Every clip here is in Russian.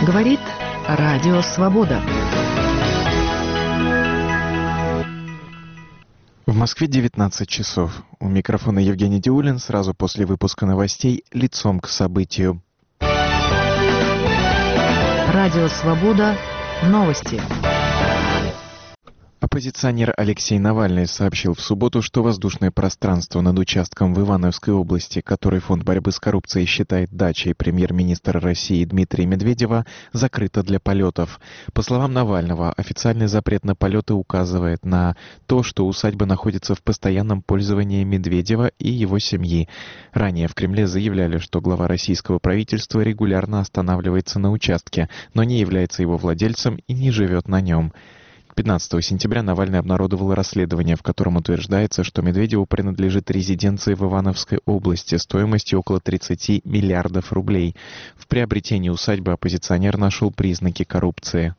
Говорит Радио Свобода. В Москве 19 часов. У микрофона Евгений Диулин. Сразу после выпуска новостей «Лицом к событию». Радио Свобода. Новости. Оппозиционер Алексей Навальный сообщил в субботу, что воздушное пространство над участком в Ивановской области, который Фонд борьбы с коррупцией считает дачей премьер-министра России Дмитрия Медведева, закрыто для полетов. По словам Навального, официальный запрет на полеты указывает на то, что усадьба находится в постоянном пользовании Медведева и его семьи. Ранее в Кремле заявляли, что глава российского правительства регулярно останавливается на участке, но не является его владельцем и не живет на нем. 15 сентября Навальный обнародовал расследование, в котором утверждается, что Медведеву принадлежит резиденция в Ивановской области стоимостью около 30 миллиардов рублей. В приобретении усадьбы оппозиционер нашел признаки коррупции.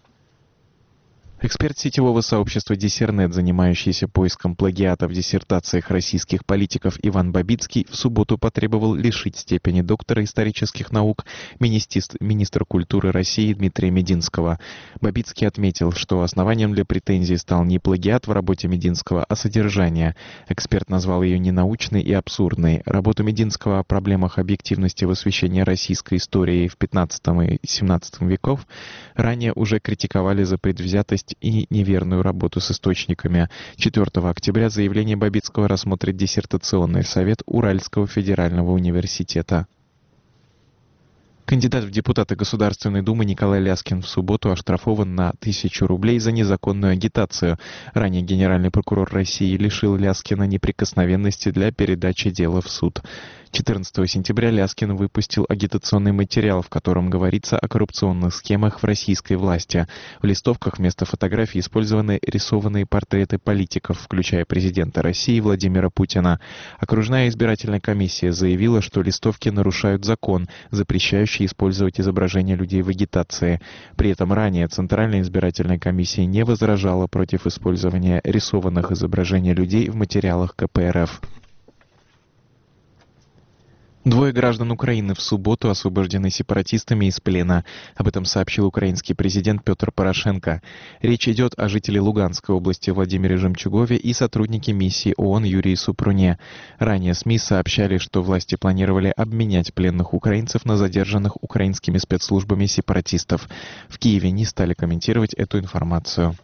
Эксперт сетевого сообщества Диссернет, занимающийся поиском плагиата в диссертациях российских политиков Иван Бабицкий, в субботу потребовал лишить степени доктора исторических наук министра культуры России Дмитрия Мединского. Бабицкий отметил, что основанием для претензий стал не плагиат в работе Мединского, а содержание. Эксперт назвал ее ненаучной и абсурдной. Работу Мединского о проблемах объективности в освещении российской истории в XV и XVII веков ранее уже критиковали за предвзятость и неверную работу с источниками. 4 октября заявление Бабицкого рассмотрит диссертационный совет Уральского федерального университета. Кандидат в депутаты Государственной Думы Николай Ляскин в субботу оштрафован на 1000 рублей за незаконную агитацию. Ранее генеральный прокурор России лишил Ляскина неприкосновенности для передачи дела в суд. 14 сентября Ляскин выпустил агитационный материал, в котором говорится о коррупционных схемах в российской власти. В листовках вместо фотографий использованы рисованные портреты политиков, включая президента России Владимира Путина. Окружная избирательная комиссия заявила, что листовки нарушают закон, запрещающий использовать изображения людей в агитации. При этом ранее Центральная избирательная комиссия не возражала против использования рисованных изображений людей в материалах КПРФ. 2 граждан Украины в субботу освобождены сепаратистами из плена. Об этом сообщил украинский президент Петр Порошенко. Речь идет о жителе Луганской области Владимире Жемчугове и сотруднике миссии ООН Юрии Супруне. Ранее СМИ сообщали, что власти планировали обменять пленных украинцев на задержанных украинскими спецслужбами сепаратистов. В Киеве не стали комментировать эту информацию.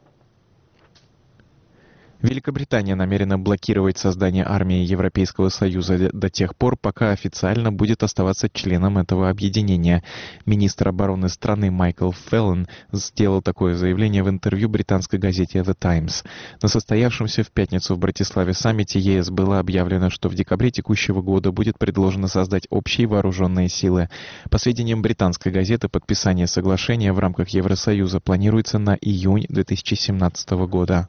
Великобритания намерена блокировать создание армии Европейского Союза до тех пор, пока официально будет оставаться членом этого объединения. Министр обороны страны Майкл Феллон сделал такое заявление в интервью британской газете The Times. На состоявшемся в пятницу в Братиславе саммите ЕС было объявлено, что в декабре текущего года будет предложено создать общие вооруженные силы. По сведениям британской газеты, подписание соглашения в рамках Евросоюза планируется на июнь 2017 года.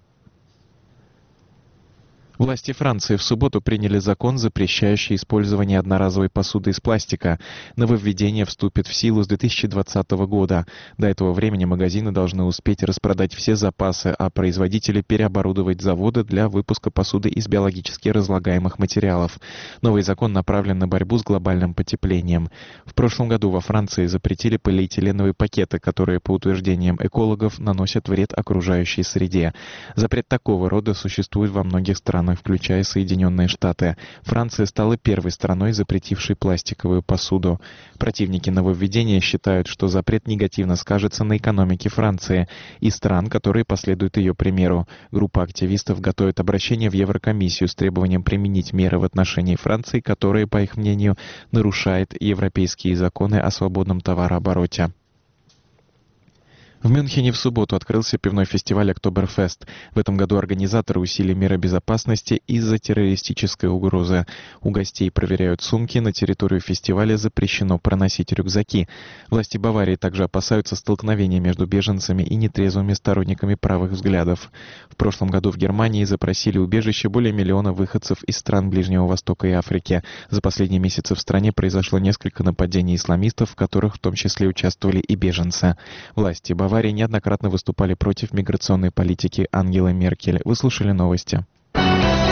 Власти Франции в субботу приняли закон, запрещающий использование одноразовой посуды из пластика. Нововведение вступит в силу с 2020 года. До этого времени магазины должны успеть распродать все запасы, а производители переоборудовать заводы для выпуска посуды из биологически разлагаемых материалов. Новый закон направлен на борьбу с глобальным потеплением. В прошлом году во Франции запретили полиэтиленовые пакеты, которые, по утверждениям экологов, наносят вред окружающей среде. Запрет такого рода существует во многих странах, включая Соединенные Штаты. Франция стала первой страной, запретившей пластиковую посуду. Противники нововведения считают, что запрет негативно скажется на экономике Франции и стран, которые последуют ее примеру. Группа активистов готовит обращение в Еврокомиссию с требованием применить меры в отношении Франции, которые, по их мнению, нарушают европейские законы о свободном товарообороте. В Мюнхене в субботу открылся пивной фестиваль «Октоберфест». В этом году организаторы усилили меры безопасности из-за террористической угрозы. У гостей проверяют сумки, на территорию фестиваля запрещено проносить рюкзаки. Власти Баварии также опасаются столкновения между беженцами и нетрезвыми сторонниками правых взглядов. В прошлом году в Германии запросили убежище более миллиона выходцев из стран Ближнего Востока и Африки. За последние месяцы в стране произошло несколько нападений исламистов, в которых в том числе участвовали и беженцы. Власти Баварии неоднократно выступали против миграционной политики Ангелы Меркель. Вы слушали новости.